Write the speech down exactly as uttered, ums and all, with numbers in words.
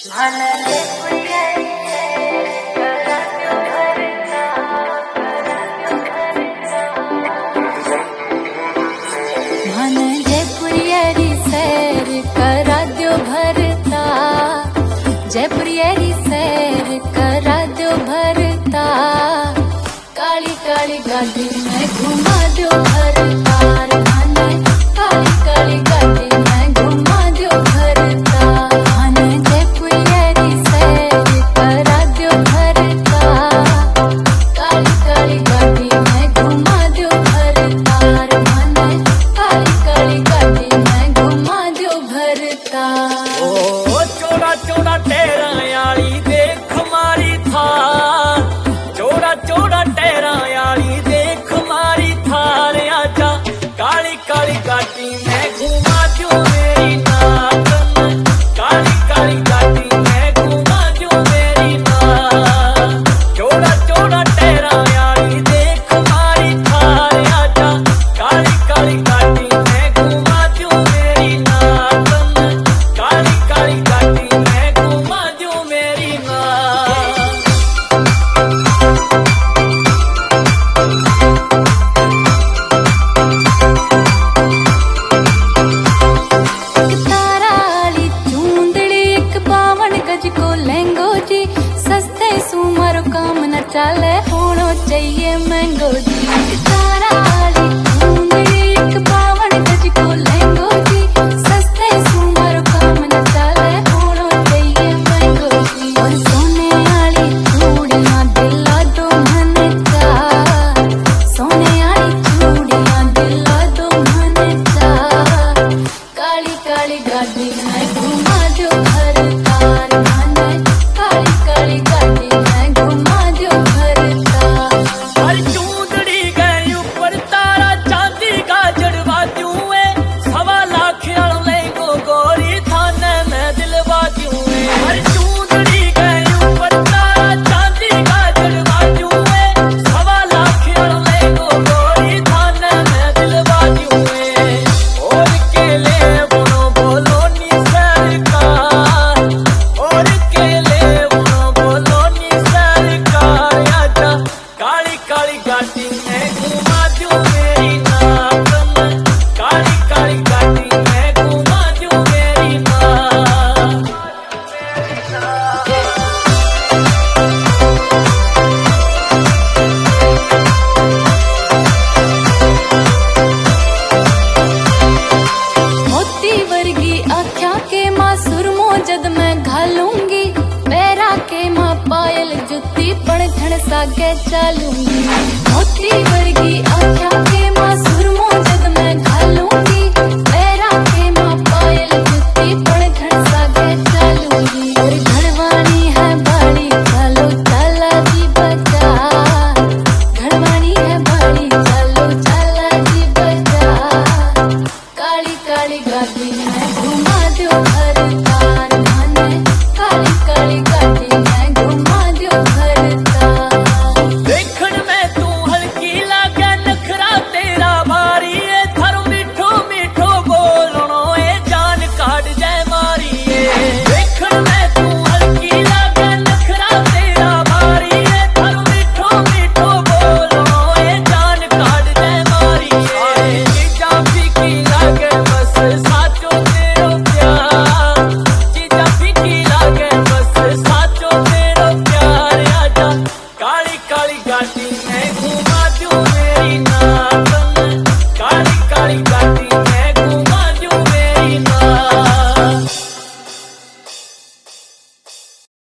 जयपुरियरी सैर करा दो भरता, काली काली गाड़ी में घुमा दो भरता, काली काली गाड़ी में घुमा दो भरता। माने जयपुरियरी सैर करा दो भरता, काली काली गाड़ी में घुमा दो भरता, माने काली काली गाड़ी में घुमा दो भरता। ओ चोड़ा चोड़ा टेरा यारी देख मारी थार, चोड़ा चोड़ा टेरा यारी देख मारी थार, आजा काली काली गाड़ी में घुमा दो मेरी नाक, काली काली गाड़ी में घुमा दो मेरी नाक। चोड़ा चोड़ा टेरा यारी देख मारी थार, आजा काली काली गाड़ी में घुमा दो मेरी नाक, काली काली गाड़ी में घुमा दो मेरी नाक। ताराली चूंदड़ी एक बावन गज को लहंगो जी, सस्ते सुमर काम न चाले होनो चाहिए महंगो जी। ताराली चूंदड़ी एक बावन गज को लहंगो जी, सस्ते सुमर काम न चाले होनो चाहिए महंगो जी। और सोने वाली चूड़ियां दिला दो मन चा, सोने वाली चूड़ियां दिला दो मन चा, काली काली गाड़ी में घुमा दो भरतार, माने काली काली गाड़ी में घुमा दो भरतार। हर चूंदड़ी गए ऊपर तारा चांदी का जड़वा दूए, सवा लाख ले गो गोरी थाने में दिलवा दूए। हर चूंदड़ी गए ऊपर तारा चांदी का जड़वा दूए, सवा लाख ले गो गोरी थाने में दिलवा दूए। और के ले बोलो बोलो नी सरकार, और के ले बोलो बोलो नी सरकार, आजा काली काली गाड़ी में घुमा दो मेरी नाक, काली काली गाड़ी में घुमा दो मेरी नाक। मोती वर्गी आख्या के माँ सुरमो जद मैं घालूंगी, पैरा के माँ पायल जुती पण धन सागे चालूंगी। मोती वर्गी आख्या के माँ सुरमो जद मैं घालूंगी, पैरा के माँ पायल जुती पण धन सागे चालूंगी। और घड़वानी है बाड़ी चालो चाला जी बचा, घड़वानी है बाड़ी चालो चाला जी बचा, काली काली गाड़ी में